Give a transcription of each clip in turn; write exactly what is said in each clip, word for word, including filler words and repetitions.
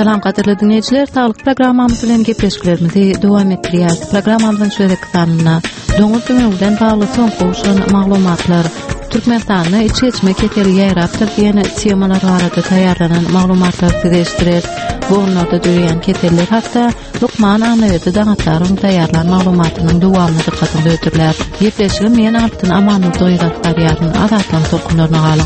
Salam qadirli dinleyiciler, sağlık programmamız bilen gepleşiklerimizi dowam etdirýär. Programmamyzyň şeýle sanlyna doňuz döwümden bagly soň goşan maglumatlar, Türkmenistanyny içi geçme keteli ýaýrapdyr diýen temalar barada taýýarlanan maglumatlar sizleşdirer. Bu onlarda döýýän keteller hatda Lukman Ahmedy daňatlaryň taýýarlan maglumatynyň dowamly dikkatyny öýtürler. Gepleşigim men altyn amanyny doýratlarýaryn azatlan tokunlaryna galyň.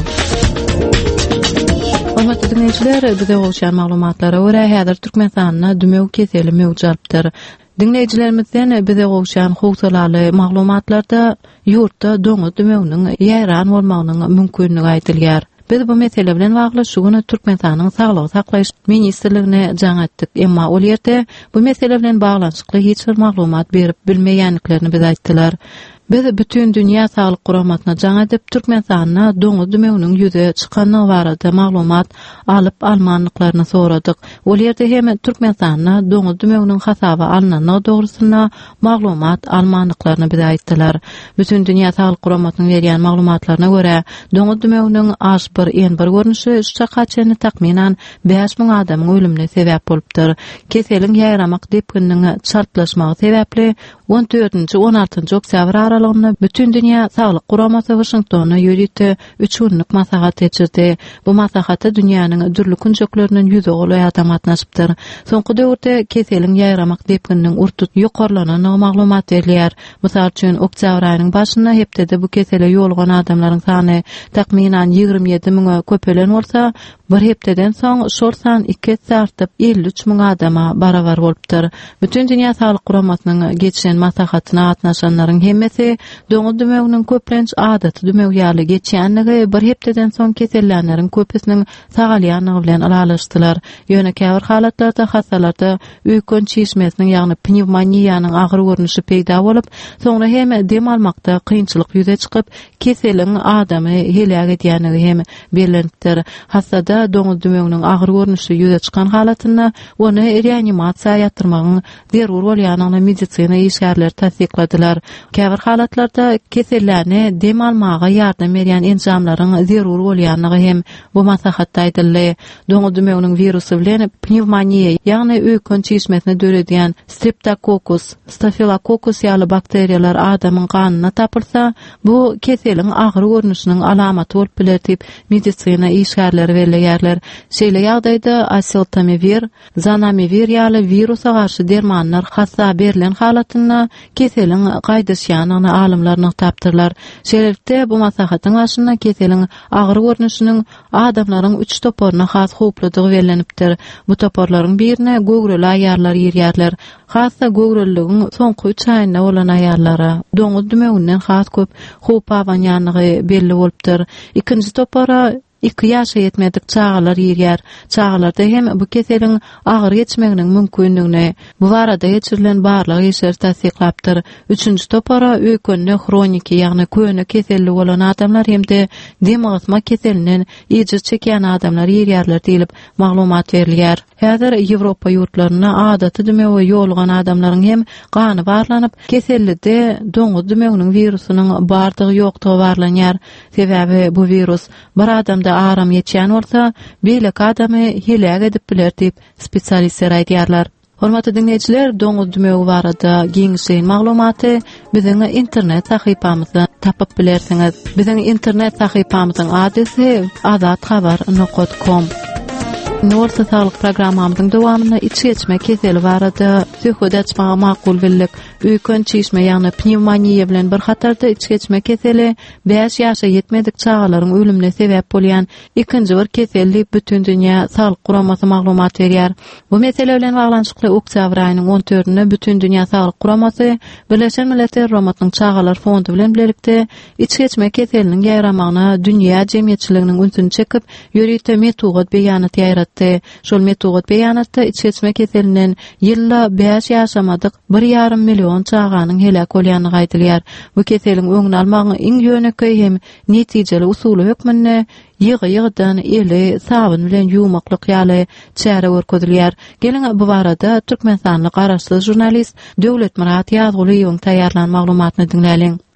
Hormatly dinleyijiler, bize goşan maglumatlara görä häzir Türkmenistanyna dümew keseli mewjupdyr. Dinleyijilerimizden bize goşan howsalarly maglumatlarda ýurtda doňuz dümewiniň ýaýran bolmagynyň mümkinligi aýdylýar. Biz bu mesele bilen bagly şuny Türkmenistanyň saglyk saklaýyş ministrligine jaňatdyk, emma ol ýerde bu mesele bilen baglanşykly hiç bir maglumat berip bilmeýänliklerini biz aýtdylar. Biz bütün dünýä saglyk guramatyna jaňadyp Türkmenistanyna doňuz dümewiniň ýüze çykanlygy barada maglumat alyp almanlyklaryny soradyk. Ol ýerde hem Türkmenistanyna doňuz dümewiniň hasaba alnanyny dogrusyna maglumat almanlyklaryny biz aýtdylar. Bütün dünýä saglyk guramatynyň berýän maglumatlaryna görä, doňuz dümewiniň aş bir en bir görnüşi üçe kaçany takminan beş ming adamyň ölümine sebäp bolupdyr. Keseliň ýaýramak depkiniň çarplaşmagy sebäpli on dördünji on altynji oktyabr aralygyny bütün dünýä saglyk guramasy Washingtona ýörüti üç günlük maslahat geçirdi. Bu maslahatda dünýäniň dürli künçeklerinden ýüze goly adam atnaşypdyr. Soňky döwürde keseliň ýaýramak depkiniň urtut ýokarlanany maglumat berilýär. Mysal üçin oktyabr aýynyň başynda hepdede bu kesele ýolugan adamlaryň sany takminan ýygrimi ýedi miňe köpelen bolsa, bir hepdeden soň şol san iki artyp elli üç miň adama barabar bolupdyr. Bütün dünýä saglyk guramasynyň geçen maslahatyna atnaşanlaryň hemmesi doňuz dümewiniň köplenç adaty dümew ýaly geçýänligi bir hepdeden soň kesellänleriň köpüsiniň sagalýanlygy bilen alalaşdylar. Ýöne käbir halatlarda hastalarda üýkün çeşmesiniň ýagny pnevmoniýanyň agyr görnüşi peýda bolup, soňra hem dem almakda kynçylyk ýüze çykyp, keseliň adamy helak edýänligi hem belirlenipdir. Hastada doňuz dümewiniň agyr görnüşi ýüze çykan halatyny ony reanimasiýa ýatyrmagyň zerur bolýanyny medisina işgärleri tasdikladylar. Käbir halatlarda keselläni dem almaga ýardam berýän enjamlaryň zerur bolýanlygy hem bu maslahatda aýdyldy. Doňuz dümewiniň virusu bilen pnevmoniýa, ýagny öýkün çeşmesini döredýän Streptococcus, Staphylococcus ýaly bakteriýalar adamyň kanyna tapylsa, bu keseliň agyr görnüşiniň alamaty bolup biler diýip medisina işgärleri belirleýärler. Şeýle ýagdaýda asiltamivir, zanamivir ýaly virusa garşy dermanlar hassa berilen halatyna keseliň gaýdaşýanyny alimler tapdyrlar. Şeýlelikde bu maslahatyň aşyna keseliň agyr görnüşiniň adamlaryň üç toporuna has howpludygy belirlenipdir. Bu toporlaryň birine gögreli aýarlar ýerýärler. Hassa gögreligiň soňky üç aýyna bolan aýarlara doňuz dümewinden has köp howp awanýanlygy belli bolupdyr. Ikinji topora iki ýaşa ýetmedik çağalar ýerýär. Çağalarda hem bu keseliň agyr geçmeginiň mümkinligine bu barada geçirilen barlyk işler tasdiklapdyr. Üçünji topara öýkünli kroniki, ýagny köne keselli bolan adamlar hemde demasma keselinden ýeje çekýän adamlar ýerýärler diýilip maglumat berilýär. Häzir Ýewropa ýurtlaryna adaty dümewe ýolgan adamlaryň hem gany barlanyp, kesellide doňuz dümewiniň virusynyň bardygy ýokdugy barlanýar. Sebäbi bu virus bir adamda aram ýetýän bolsa, beýleki adamy helak edip biler diýip spesialistler aýdýarlar. Hormatly dinleyijiler, doňuz dümewi barada giňişen maglumaty biziň internet sahypamyzda tapyp bilersiňiz. Biziň internet sahypamyzyň adresi azat habar nokta com. Norsa saglyk programmamyzyň dowamyna içi geçme keseli barada söhbetçimaga makul bildik. Öýkün çeşme ýagny pnevmoniýa bilen bir hatarda içi geçme keseli beş ýaşa ýetmedik çağalaryň ölümine sebäp bolýan ikinji bir kesellik bütün dünýä saglyk guramasy maglumat berýär. Bu mesele bilen baglanşykly oktyabr aýynyň on dördünde bütün dünýä saglyk guramasy Birleşen Milletler Romatnyň çağalar fondu bilen birlikde içi geçme keseliniň ýaýramagyna dünýä jemgyýetçiliginiň ünsüni çekip ýörüte metod beýanat ýaýratdy. Şol metod beýanatda içi geçme keselinden ýylla beş ýaşamadyk bir ýarym million çağanyň helak bolýanyny aýdylýar. Bu keseliň öňüni almagyň iň ýöneki hem netijeli usuly hökmünde ýygy-ýygydan eli sabun bilen ýumaklyk ýaly çäre görkezilýär. Gelin bu barada Türkmenistanyň garaşly jurnalist Döwlet Murat Ýazgulyň taýýarlan maglumatyny dinläliň.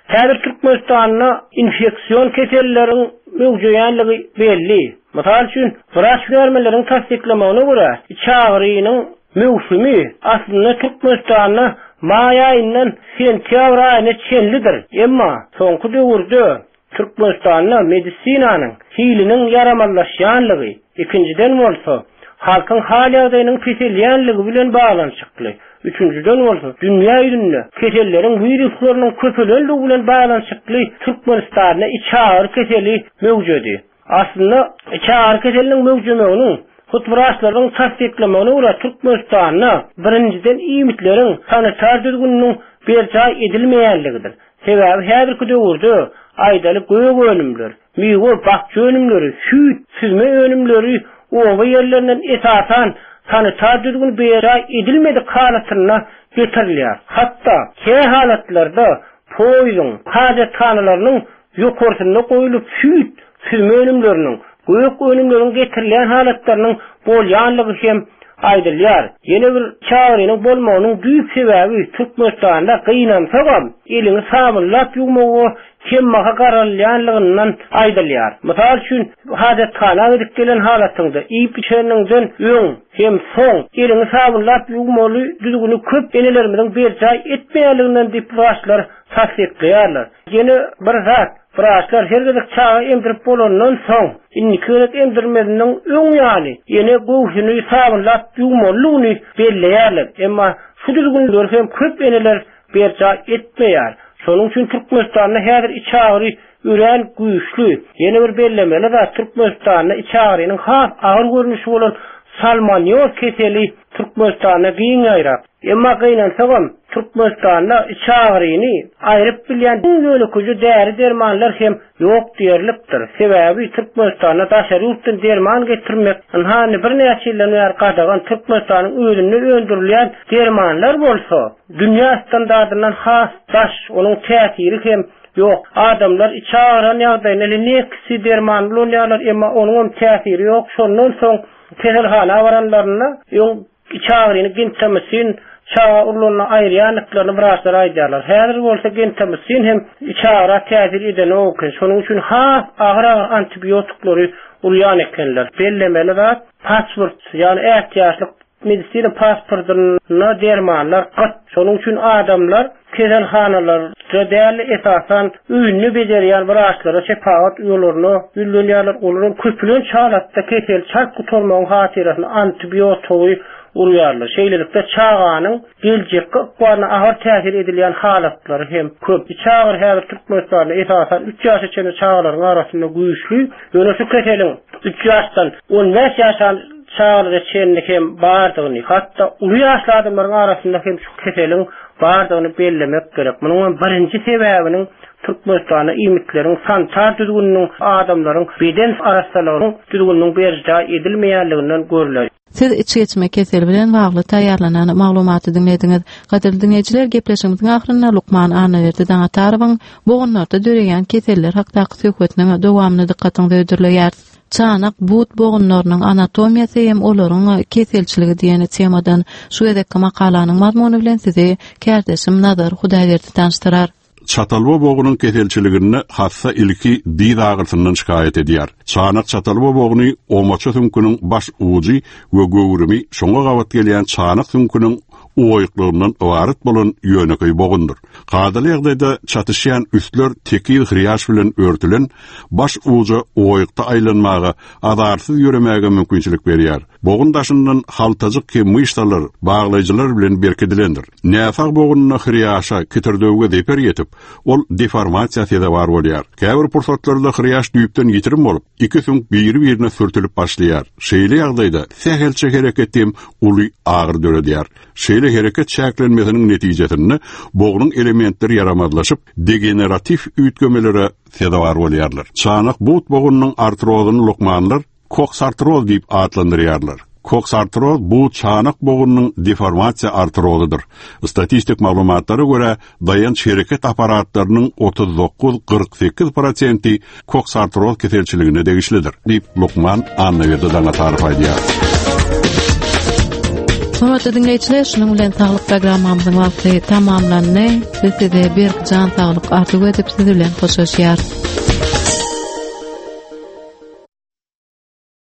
Häzir Türkmenistanyna infeksiyon kesellerin mewjudyanlygy belli. Misal üçin, wraç vermeleriň tasdiklamagyna görä, iç agrynyň mewsumi aslında Türkmenistanyna may aýyndan sentyabr aýyna çenlidir. Emma soňky döwürde Türkmenistanyna medisinanyň hiliniň yaramallaşýanlygy, ikinciden bolsa halkyň hal ýagdaýynyň peselýänligi bilen baglanyşykly. Üçüncüden bolsa dünýä ýüzünde keselleriň wiruslarynyň köpelenligi bilen baglanyşykly Türkmenistanyna iç agry keseli mewjudi. Aslında iç agry keseliniň mewjudlygyny Hutbraşlaryň tasdiklamagyna görä Türkmenistanyna birinciden iýmitleriň sanitar düzgünlüğüniň berja edilmeýänligidir. Sebäbi häzirki döwürde aýdalyk göýek önümler, meýwe bakça önümleri, süýt, süzme önümleri oba ýerlerinden esasan sanitar düzgün berja edilmedik halatyna getirilýär. Hatda ke halatlarda poýzyň hajathanalarynyň ýokursyna goýulyp süýt, süzme önümleriniň göýek önümleriň getirilýän halatlarynyň bolýanlygy hem aýdylýar. Ýene bir çagrynyň bolmagynyň düýp sebäbi Türkmenistanda gynamsagam elini sabunlap ýugmagy kemmaga garalýanlygyndan aýdylýar. Misal üçin hajathana gidip gelen halatynda iýip içeningden öň hem soň elini sabunlap ýugmaly düzgünü köp enelerimiň berja etmeýänliginden diýip başlar tasdiklýarlar. Ýene bir zat Fraşlar hergedek çağa emdirip bolandan soň inni köret emdirmedinden öň ýaly ýene göwsüni sabunlap ýugmalygyny belleýärler. Emma şu düzgünler hem köp eneler berja etmeýär. Şonuň üçin Türkmenistanyna häzir iç agry ürän güýçlü. Ýene bir bellemeli da Türkmenistanyna iç agrynyň has agyr görnüşi bolan salmonyoz keseli Türkmenistanyna giň aýrak. Emma gynansagyň Türkmenistanyna iç agryny aýryp bilýän ýönekici däri dermanlar hem ýok diýerlikdir. Sebäbi Türkmenistanyna daşary ýurtdan derman getirmek, hani bir näçe ýyldan bäri gadagan Türkmenistanyň özüne öndürilýän dermanlar bolsa, dünýä standardynyň has daş, onuň täsiri hem ýok. Adamlar iç agran ýagdaýyna nekisi derman bolýarlar, emma onuň täsiri ýok. Şondan soň keselhana baranlaryna ýok iç agryny gintemesin çağa urlunna aýrýanlyklaryny wraçlar aýdýarlar. Häzir bolsa gentemisin hem iç agra täsir eden okun. Şonuň üçin has agyr antibiotiklary urýan ekenler. Bellemeli zat pasport, ýani ähtiýaçlyk medisina pasportyna dermanlar gat. Şonuň üçin adamlar keselhanalarda däli esasan öýünü bejerýän wraçlara şepaat ýolaryny ýüllenýärler. Olaryň köpülen çalatda kesel çark gutormagyň hatirasyny antibiotiky urýarlar. Şeýlelikde çağanyň geljekde ýa-ni agyr täsir edilýän halatlary hem köp. Çağır häzir Türkmenistanyna esasan üç ýaş içinde çağlaryň arasynda güýçlü. Ýöne şu keseliň üç ýaşdan on beş ýaşa çağlara çenlik hem bardygyny, hatda uly ýaşly adamlaryň arasynda hem şu keseliň bardygyny bellemek gerek. Munyň birinji sebäbiniň Türkmenistanyna iýmitleriň sanitar düzgünlüğüniň adamlaryň beden arasylaryň düzgünlüğüniň berja edilmeýänliginden görüler. Siz iç geçme keseli bilen bagly taýýarlanan maglumaty dinlediňiz. Gaderli dinleýijiler, gepleşigimiziň ahyrynda Lukman Anawerdi Daňatarowyň boğunlarda döreýän keseller hakdaky söhbetiniň dowamyny dikkatiňize ödürleýär. Çanak buut boğunlarynyň anatomiýasy hem olaryň keselçiligi diýen temadan şu edekki makalanyň mazmuny bilen sizi kärdeşim Nazar Hudaýberdi tanıştyrar. Çatalwa boğunun keselçiligini hassa ilki diýd agyrtyndan şikayet edýär. Çanak çatalwa boğuny omaça tümküniň baş ugy we göwrümi şoňa gawat gelýän çanak tümküniň oýuklygyndan ibaret bolan ýöneköý boğundur. Gadaly ýagdaýda çatışýan üstler tekil hriýaş bilen örtülen baş uja oýukda aýlanmagy, adarsyz ýöremäge mümkinçilik berýär. Boğun daşyndan haltazyk ke myşdalar, baglaýjylar bilen berkedilendir. Näfaq boğunyna hriýaşa kitirdöwge deper ýetip, ol deformasiýasy da bar bolýar. Käbir pursatlarda hriýaş düýpden ýitirim bolup, iki süňk biri-birine sürtülip başlaýar. Şeýle ýagdaýda sähelçe hereketim uly agyr döredýär. Şeýle hereket çäklenmesiniň netijesinde boğunyň elementleri yaramadlaşyp degeneratif üýtgemelere sebäp bolýarlar. Çanak buut boğunynyň artrozyny Lukmanlar koksartroz diýip adlandyrýarlar. Koksartroz bu çanak boğunynyň deformasiýa artrozydyr. Statistik maglumatlara görä dayanç hereket aparatlarynyň otuz dokuz kırk sekiz prosenti koksartroz keselçiligine degişlidir diýip Lukman Anawerdi Daňatarow aýdýar. Hormatly dinleyijiler, şunun bilen saglyk programmamyzyň wagty tamamlandy. Size de bir can saglyk arzuw edip sizi bilen hoşlaşýar.